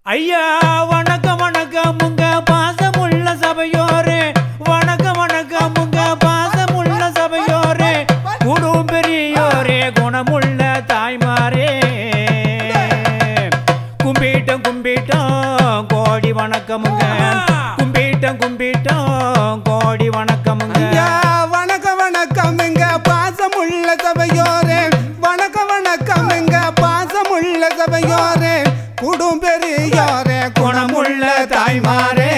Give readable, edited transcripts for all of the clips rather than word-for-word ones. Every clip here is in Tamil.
ஐயா வணக்கம் வணக்கம் உங்க பாசமுள்ள சபையோரே, வணக்கம் வணக்கம் உங்க பாசமுள்ள சபையோரே, குடும் பெரியோரே, குணமுள்ள தாய்மாரே, கும்பிட்டோம் கும்பிட்டோம் கோடி வணக்கமுங்க, கும்பிட்டோம் கும்பிட்டோம் கோடி வணக்கமுங்க. வணக்கம் வணக்கம் எங்க பாசமுள்ள சபையோரே, வணக்கம் வணக்கம் எங்க பாசமுள்ள சபையோரே, குடும் பெரியோரே, குணமுள்ள தாய்மாரே,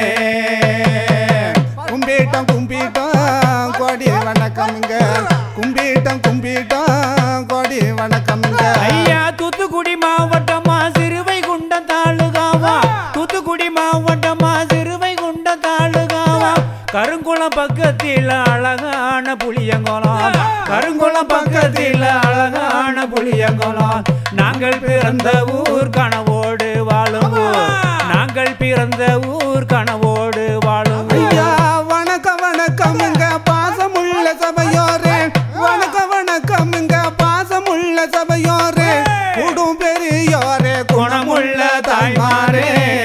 கும்பிட்டோம் கும்பிட்டோம் கோடி வணக்கமுங்க, கும்பிட்டோம் கும்பிட்டோம் கோடி வணக்கமுங்க. ஐயா தூத்துக்குடி மாவட்டமா சிறுவைகுண்டம் தாலுகாவா, தூத்துக்குடி மாவட்டமா சிறுவைகுண்டம் தாலுகாவா, கருங்குளம் பக்கத்தில் அழகான புளியங்குளம், கருங்குளம் பக்கத்தில் அழகான புளியங்குளம், நாங்கள் பிறந்த ஊர் கனவோடு வாழும் ஊர், நாங்கள் பிறந்த ஊர் கனவோடு வாழும். ஐயா வணக்கம் வணக்கம் எங்க பாசமுள்ள சபையோரே, வணக்கம் வணக்கம் எங்க பாசமுள்ள சபையோரே, குடும் பெரியோரே, குணமுள்ள தாய்மாரே,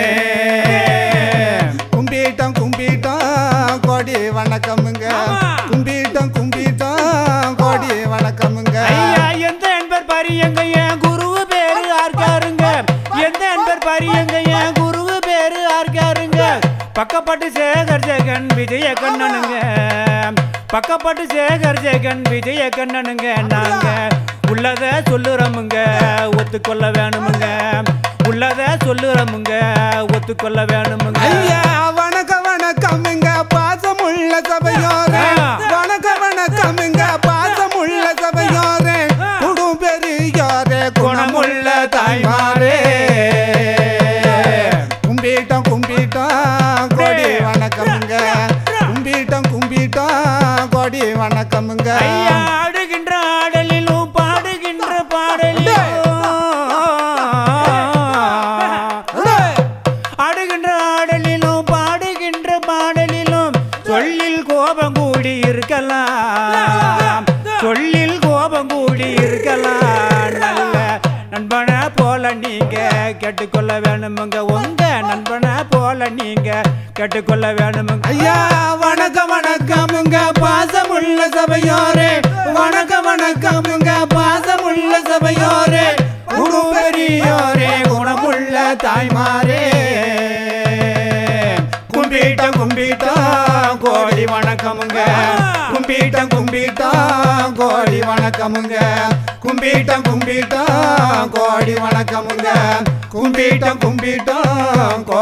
கும்பிட்டோம் கும்பிட்டோம் கோடி வணக்கமுங்க, கும்பிட்டோம் கும்பிட்டோம் கோடி வணக்கமுங்க. ஐயா எந்த என்பர் பரியங்க என் குருவு பேரு ஆர்காருங்க, எந்த என்பர் பரியங்க என் குருவு பேரு ஆர்காருங்க, பக்கப்பட்டு சேகர் ஜெகன் விஜய கண்ணனுங்க, பக்கப்பட்டு சேகர் ஜெகன் விஜய கண்ணனுங்க, நாங்க உள்ளத சொல்லுறமுங்க ஒத்துக்கொள்ள வேணுமுங்க, உள்ளத சொல்லுறமுங்க ஒத்துக்கொள்ள வேணுமுங்க. ஐயா வணக்கம் வணக்கம் எங்க பாசமுள்ள சபையோரே, வணக்கம் வணக்கம் எங்க பாசமுள்ள சபையோரே, குடும் பெரியோரே, குணமுள்ள தாய்மாரே, கும்பிட்டோம் கும்பிட்டோம் கோடி வணக்கமுங்க, கும்பிட்டோம் கும்பிட்டோம் கோடி வணக்கமுங்க. ஐயா ஆடுகின்ற ஆடலிலும் பாடுகின்ற பாடலிலும், ஆடுகின்ற ஆடலிலும் பாடுகின்ற பாடலிலும், சொல்லில் கோபம் கூடி இருக்கலாம், சொல்லில் கோபம் கூடி இருக்கலாம், நல்ல நண்பனை போல நீங்க கேட்டுக்கொள்ள வேணுமுங்க, உங்க நண்பனை போல நீங்க கேட்டுக்கொள்ள வேணுமுங்க. ஐயா வணக்கம் வணக்கமுங்க பாசமுள்ள சபையோரே, வணக்கம் வணக்கமுங்க பாசமுள்ள சபையோரே, குடும் பெரியோரே, குணமுள்ள தாய்மாரே, கும்பிட்டோம் கும்பிட்டோம் கோடி வணக்கமுங்க, கும்பிட்டோம் கும்பிட்டோம் கோடி வணக்கமுங்க, கும்பிட்டோம் கும்பிட்டோம் கோடி வணக்கமுங்க, கும்பிட்டோம் கும்பிட்டோம்